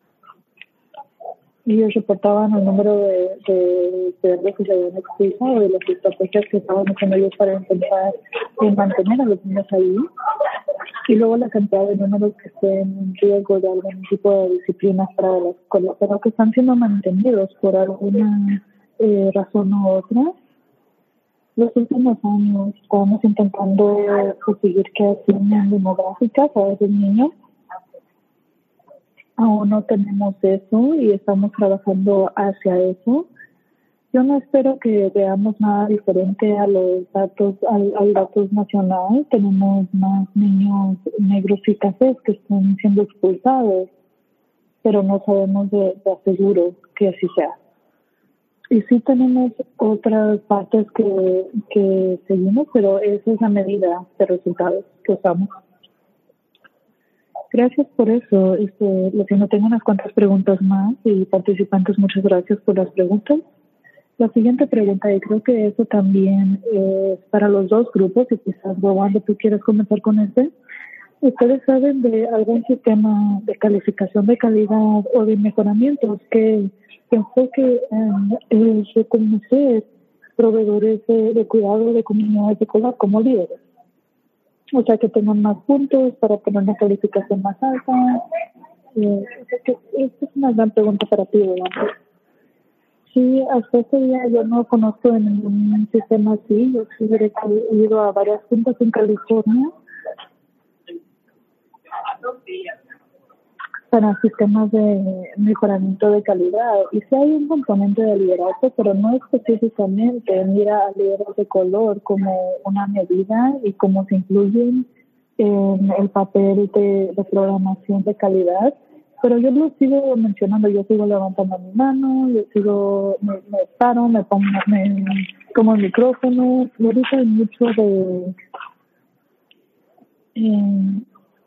ellos reportaban el número de, de estudiantes que se habían expulsado y las estrategias que estaban haciendo ellos para intentar eh, mantener a los niños ahí. Y luego la cantidad de números que estén en riesgo de algún tipo de disciplinas para la escuela, pero que están siendo mantenidos por alguna Eh, razón u otra. Los últimos años estamos intentando conseguir que asignen demográficas a esos niños. Aún no tenemos eso y estamos trabajando hacia eso. Yo no espero que veamos nada diferente a los datos, al, al datos nacional. Tenemos más niños negros y cafés que están siendo expulsados, pero no sabemos de, de aseguro que así sea. Y sí tenemos otras partes que, que seguimos, pero esa es la medida de resultados que usamos. Gracias por eso. Este, lo que no tengo unas cuantas preguntas más y participantes, muchas gracias por las preguntas. La siguiente pregunta, y creo que eso también es para los dos grupos, y quizás, Rowanda, tú quieres comenzar con este. ¿Ustedes saben de algún sistema de calificación de calidad o de mejoramientos que enfoque en el reconocer proveedores de, de cuidado de comunidades de color como líderes? O sea, que tengan más puntos para tener una calificación más alta. Eh, o sea que esta es una gran pregunta para ti, Rowanda. Sí, hasta ese día yo no conozco de ningún sistema así. Yo sí he ido a varias juntas en California para sistemas de mejoramiento de calidad. Y sí hay un componente de liderazgo, pero no específicamente mira a líderes de color como una medida y cómo se incluyen en el papel de, de programación de calidad. Pero yo lo sigo mencionando, yo sigo levantando mi mano, yo sigo, me, me paro, me pongo me, como el micrófono, y ahorita hay mucho de eh,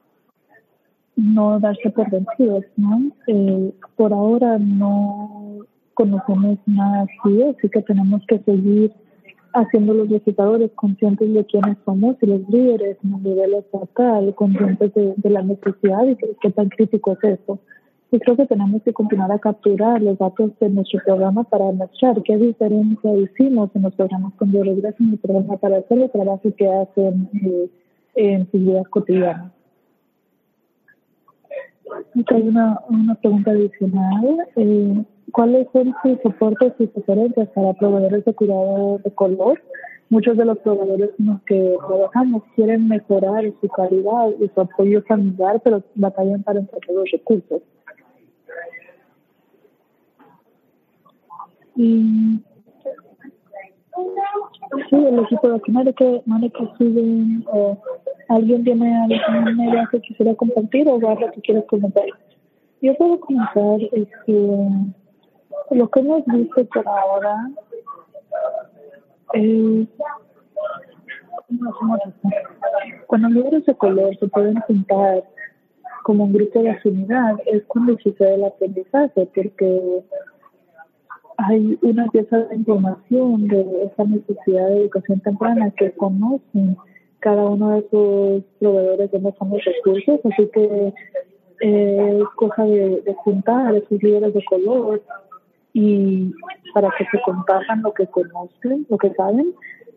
no darse por vencidos, ¿no? Eh, por ahora no conocemos nada así, así que tenemos que seguir haciendo los legisladores conscientes de quiénes somos y los líderes en el nivel estatal conscientes de, de la necesidad y qué tan crítico es eso. Y creo que tenemos que continuar a capturar los datos de nuestro programa para mostrar qué diferencia hicimos en los programas cuando regresan en el programa para hacer el trabajo que hacen eh, en sus vidas cotidianas. Aquí hay una, una pregunta adicional. Eh, ¿Cuáles son sus soportes y sugerencias para proveedores de cuidado de color? Muchos de los proveedores con los que trabajamos quieren mejorar su calidad y su apoyo familiar, pero batallan para encontrar los recursos. Y sí, el equipo de Mónica, Mónica sigue, o alguien tiene alguna idea que quisiera compartir o Bárbara que quieres comentar. Yo puedo comenzar, este, lo que hemos visto por ahora es, ¿cómo hacemos esto? Cuando líderes de color se pueden juntar como un grupo de afinidad, es cuando sucede el aprendizaje, porque hay una pieza de información de esa necesidad de educación temprana que conocen cada uno de sus proveedores de los recursos, así que eh, es cosa de, de juntar a esos líderes de color y para que se compartan lo que conocen, lo que saben.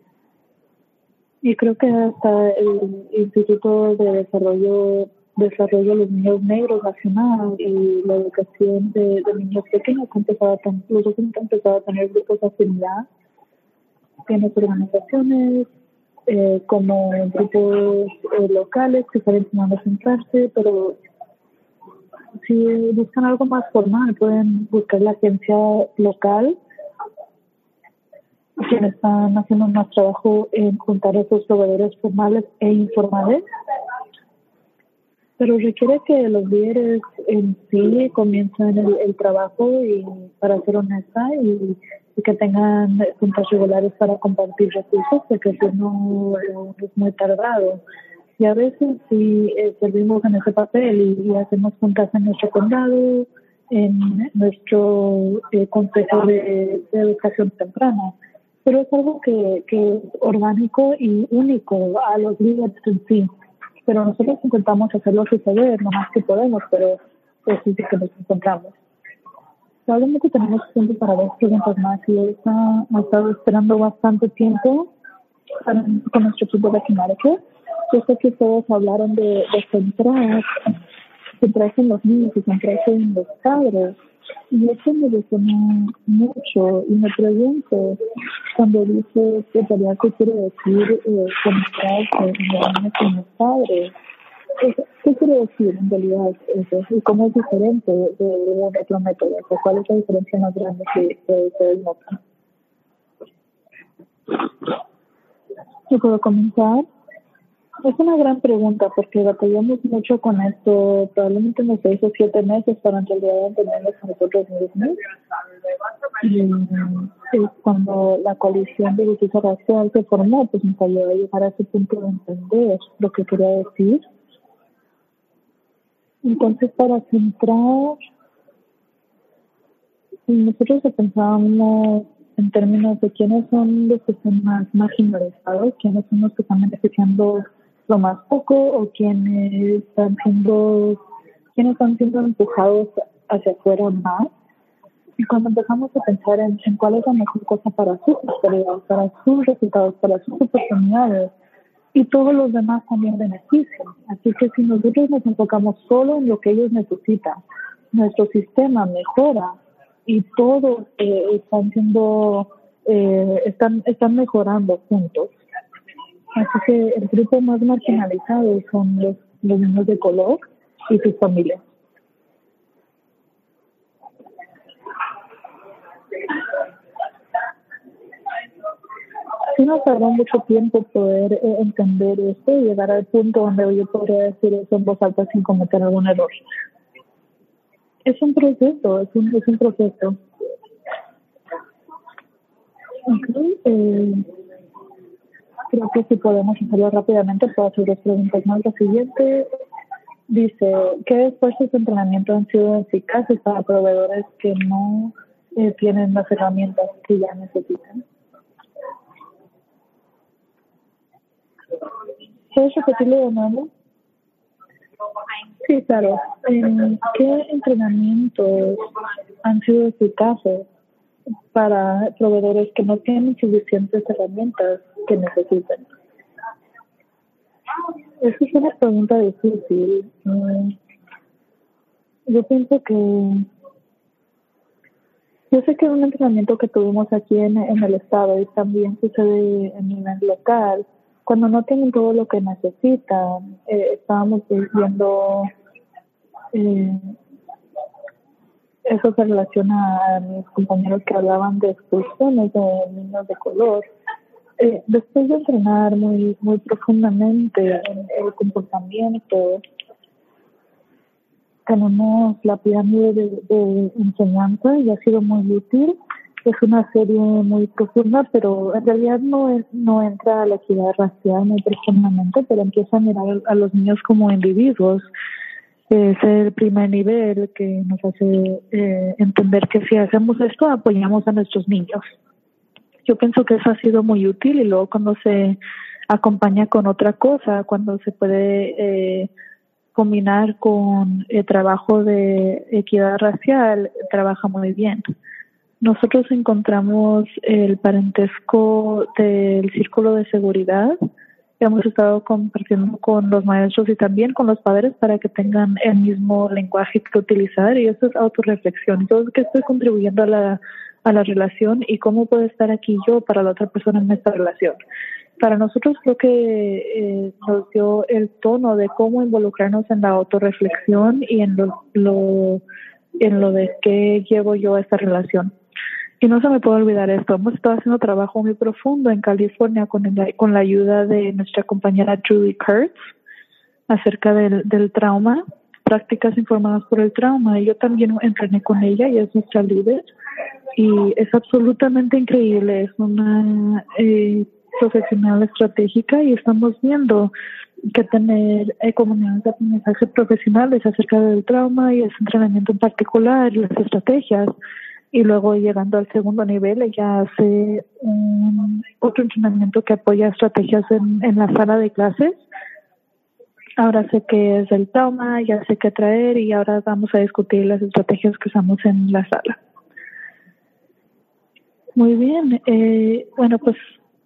Y creo que hasta el Instituto de Desarrollo Desarrollo de los Niños Negros Nacional y la educación de, de niños pequeños han empezado a tener, los dos han empezado a tener grupos de afinidad. Tienes organizaciones eh, como grupos eh, locales que están enseñando a centrarse, pero si buscan algo más formal pueden buscar la agencia local, quienes están haciendo más trabajo en juntar esos proveedores formales e informales. Pero requiere que los líderes en sí comiencen el, el trabajo y para ser honesta y, y que tengan juntas regulares para compartir recursos, porque si no es muy tardado. Y a veces sí eh, servimos en ese papel y, y hacemos juntas en nuestro condado, en nuestro eh, consejo de, de educación temprana. Pero es algo que, que es orgánico y único a los líderes en sí. Pero nosotros intentamos hacerlo suceder lo más que podemos, pero es sí que nos encontramos. Probablemente tenemos tiempo para dos preguntas más y esta ha estado esperando bastante tiempo para, con nuestro equipo de Connecticut. Yo sé que ustedes hablaron de, de centrar, centrarse en los niños y centrarse en los padres. Y eso me resonó mucho y me pregunto, cuando dice que todavía qué quiere decir eh, conectarse en los niños con los padres, ¿qué quiere decir en realidad eso? ¿Y cómo es diferente de, de, de otro método? O ¿cuál es la diferencia más grande que, que ustedes notan? ¿Yo puedo comenzar? Es una gran pregunta porque batallamos mucho con esto, probablemente nos hizo siete meses para en realidad entendernos a nosotros mismos. Y es cuando la coalición de justicia racial se formó, pues nos ayudó a llegar a ese punto de entender lo que quería decir. Entonces, para centrar, nosotros pensábamos en términos de quiénes son los que están más marginalizados, quiénes son los que están beneficiando lo más poco o quiénes están siendo, quiénes están siendo empujados hacia afuera más. Y cuando empezamos a pensar en, en cuál es la mejor cosa para sus prosperidad, para sus resultados, para sus oportunidades, y todos los demás también benefician. Así que si nosotros nos enfocamos solo en lo que ellos necesitan, nuestro sistema mejora y todos eh, están siendo, eh, están, están mejorando juntos. Así que el grupo más marginalizado son los, los niños de color y sus familias. Sí nos tardó mucho tiempo poder eh, entender esto y llegar al punto donde yo podría decir eso en voz alta sin cometer algún error. Es un proceso, es un, es un proceso. Okay, eh, creo que si podemos hacerlo rápidamente, puedo hacer dos preguntas más. La siguiente dice, ¿qué esfuerzos de entrenamiento han sido eficaces para proveedores que no eh, tienen las herramientas que ya necesitan? ¿Puedes repetirlo de nuevo? Sí, claro. ¿Qué entrenamientos han sido eficaces para proveedores que no tienen suficientes herramientas que necesitan? Esa es una pregunta difícil. Yo pienso que... Yo sé que un entrenamiento que tuvimos aquí en, en el estado y también sucede en nivel local, cuando no tienen todo lo que necesitan, eh, estábamos viendo, eh, eso se relaciona a mis compañeros que hablaban de expulsiones de niños de color. Eh, después de entrenar muy, muy profundamente en el comportamiento, tenemos la pirámide de, de enseñanza y ha sido muy útil. Es una serie muy profunda, pero en realidad no, es, no entra a la equidad racial muy profundamente, pero empieza a mirar a los niños como individuos. Es el primer nivel que nos hace eh, entender que si hacemos esto, apoyamos a nuestros niños. Yo pienso que eso ha sido muy útil y luego cuando se acompaña con otra cosa, cuando se puede eh, combinar con el trabajo de equidad racial, trabaja muy bien. Nosotros encontramos el parentesco del círculo de seguridad. Hemos estado compartiendo con los maestros y también con los padres para que tengan el mismo lenguaje que utilizar, y eso es autorreflexión. Entonces, ¿qué estoy contribuyendo a la, a la relación y cómo puedo estar aquí yo para la otra persona en esta relación? Para nosotros creo que eh, nos dio el tono de cómo involucrarnos en la autorreflexión y en lo, lo, en lo de qué llevo yo a esta relación. Y no se me puede olvidar esto. Hemos estado haciendo trabajo muy profundo en California con, el, con la ayuda de nuestra compañera Julie Kurtz acerca del, del trauma, prácticas informadas por el trauma. Y yo también entrené con ella, y es nuestra líder. Y es absolutamente increíble. Es una eh, profesional estratégica y estamos viendo que tener eh, comunidades de aprendizaje profesionales acerca del trauma y ese entrenamiento en particular, las estrategias. Y luego llegando al segundo nivel, ella hace un, otro entrenamiento que apoya estrategias en, en la sala de clases. Ahora sé qué es el trauma, ya sé qué traer y ahora vamos a discutir las estrategias que usamos en la sala. Muy bien. Eh, bueno, pues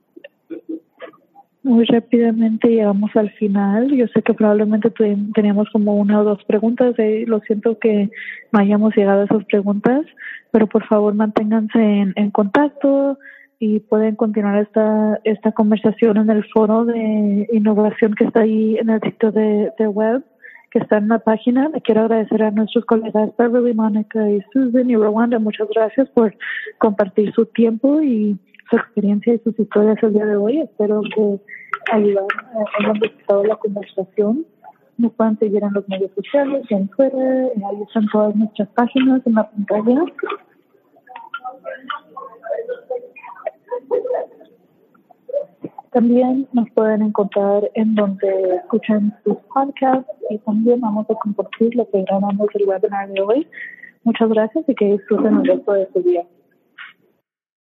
muy rápidamente llegamos al final. Yo sé que probablemente teníamos como una o dos preguntas. Eh, lo siento que no hayamos llegado a esas preguntas, pero por favor manténganse en, en contacto y pueden continuar esta esta conversación en el foro de innovación que está ahí en el sitio de, de web, que está en la página. Le quiero agradecer a nuestros colegas Beverly, Mónica y Susan y Rwanda. Muchas gracias por compartir su tiempo y su experiencia y sus historias el día de hoy. Espero que ayudan, eh, hayan disfrutado la conversación. Nos pueden seguir en los medios sociales, en Twitter, y ahí están todas nuestras páginas en la pantalla. También nos pueden encontrar en donde escuchen sus podcasts y también vamos a compartir lo que grabamos el webinar de hoy. Muchas gracias y que disfruten el resto de su día.